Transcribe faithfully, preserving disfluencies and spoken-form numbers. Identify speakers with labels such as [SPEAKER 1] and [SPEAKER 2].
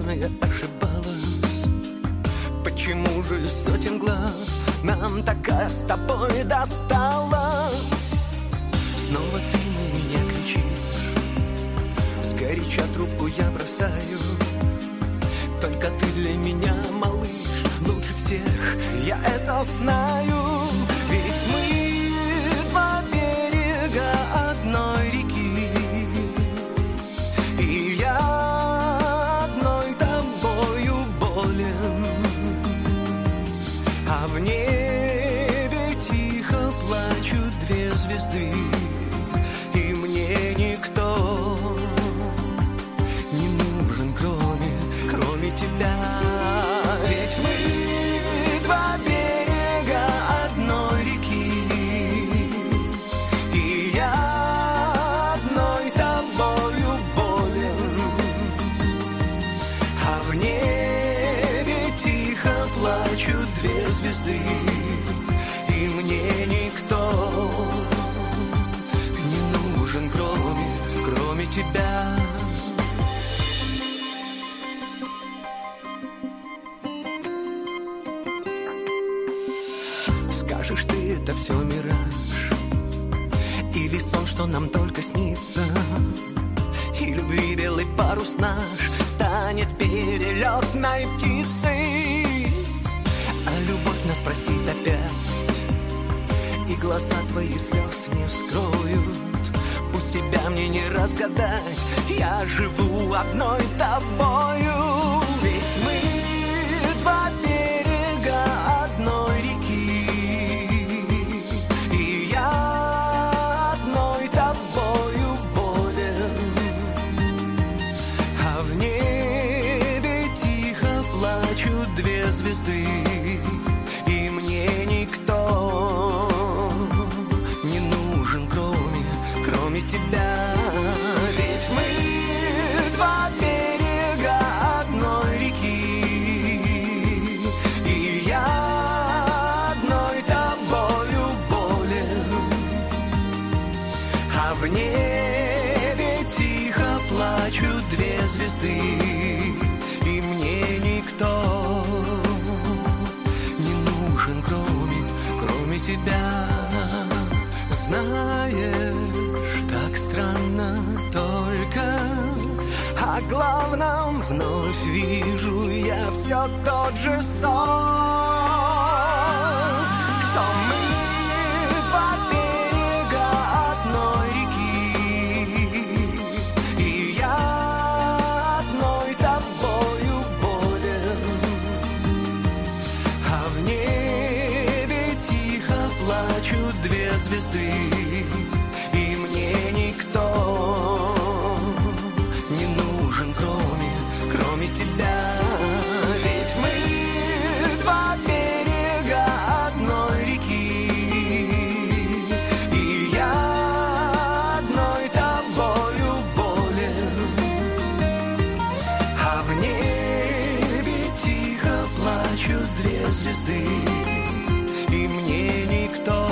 [SPEAKER 1] я ошибалась? Почему же из сотен глав нам такая с тобой досталась? Снова ты на меня кричишь, сгоряча трубку я бросаю. Только ты для меня, малыш, лучше всех, я это знаю. Ведь мы два берега одной реки, и я одной тобою болен. А в небе тихо плачут две звезды, и мне никто не нужен, кроме, кроме тебя. Ведь мы два берега одной реки, и я одной тобою болен. А в небе тихо плачут две звезды, и мне никто не нужен, кроме, кроме тебя. Скажешь ты, это все мираж, или сон, что нам только снится, и любви белый парус наш станет перелетной птицей. А любовь нас простит опять, и глаза твои слез не вскроют. Пусть тебя мне не разгадать, я живу одной тобою. Ведь мы два берега одной реки, и я одной тобою болен. А в небе тихо плачут две звезды, и мне никто не нужен, кроме, кроме тебя. Ведь мы два берега одной реки, и я одной тобою болен. А в небе тихо плачут две звезды, и мне никто не нужен, кроме, кроме тебя. Знаешь, так странно только о главном вновь вижу я все тот же сон, что мы два берега одной реки, и я одной тобою болен. А в небе тихо плачут две звезды, и мне никто не нужен, кроме, кроме тебя. Ведь мы два берега одной реки, и я одной тобою болен. А в небе тихо плачут две звезды, и мне никто